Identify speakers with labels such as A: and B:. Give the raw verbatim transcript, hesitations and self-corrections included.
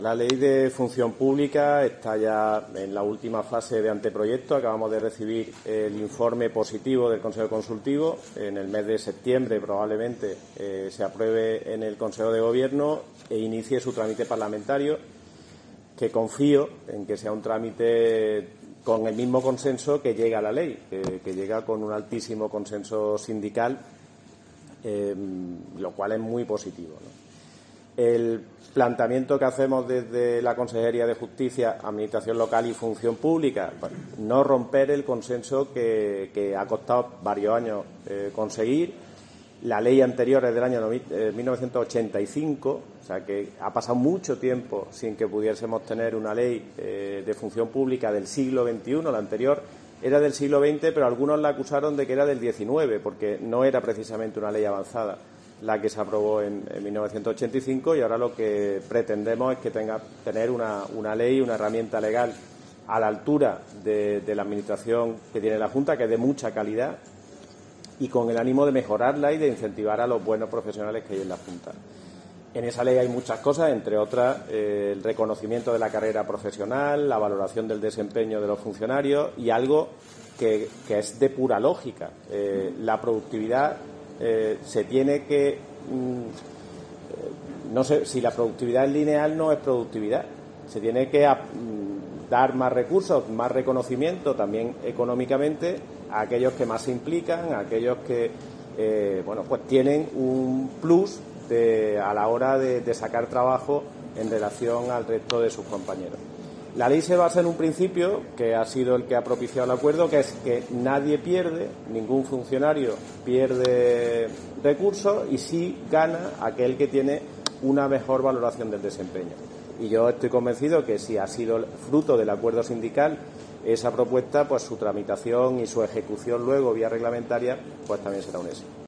A: La Ley de Función Pública está ya en la última fase de anteproyecto. Acabamos de recibir el informe positivo del Consejo Consultivo. En el mes de septiembre probablemente eh, se apruebe en el Consejo de Gobierno e inicie su trámite parlamentario, que confío en que sea un trámite con el mismo consenso que llega a la ley, que, que llega con un altísimo consenso sindical, eh, lo cual es muy positivo, ¿no? El planteamiento que hacemos desde la Consejería de Justicia, Administración Local y Función Pública, bueno, no romper el consenso que, que ha costado varios años eh, conseguir. La ley anterior es del año mil novecientos ochenta y cinco, o sea que ha pasado mucho tiempo sin que pudiésemos tener una ley eh, de función pública del siglo veintiuno. La anterior era del siglo veinte, pero algunos la acusaron de que era del diecinueve, porque no era precisamente una ley avanzada la que se aprobó en, en mil novecientos ochenta y cinco, y ahora lo que pretendemos es que tenga tener una, una ley, una herramienta legal a la altura de, de la Administración que tiene la Junta, que es de mucha calidad, y con el ánimo de mejorarla y de incentivar a los buenos profesionales que hay en la Junta. En esa ley hay muchas cosas, entre otras eh, el reconocimiento de la carrera profesional, la valoración del desempeño de los funcionarios y algo que, que es de pura lógica. Eh, la productividad eh, se tiene que... Mmm, no sé, si la productividad es lineal no es productividad. Se tiene que mmm, dar más recursos, más reconocimiento también económicamente a aquellos que más se implican, a aquellos que eh, bueno, pues tienen un plus de, a la hora de, de sacar trabajo en relación al resto de sus compañeros. La ley se basa en un principio que ha sido el que ha propiciado el acuerdo, que es que nadie pierde, ningún funcionario pierde recursos y sí gana aquel que tiene una mejor valoración del desempeño. Y yo estoy convencido que si ha sido fruto del acuerdo sindical esa propuesta, pues su tramitación y su ejecución luego vía reglamentaria, pues también será un éxito.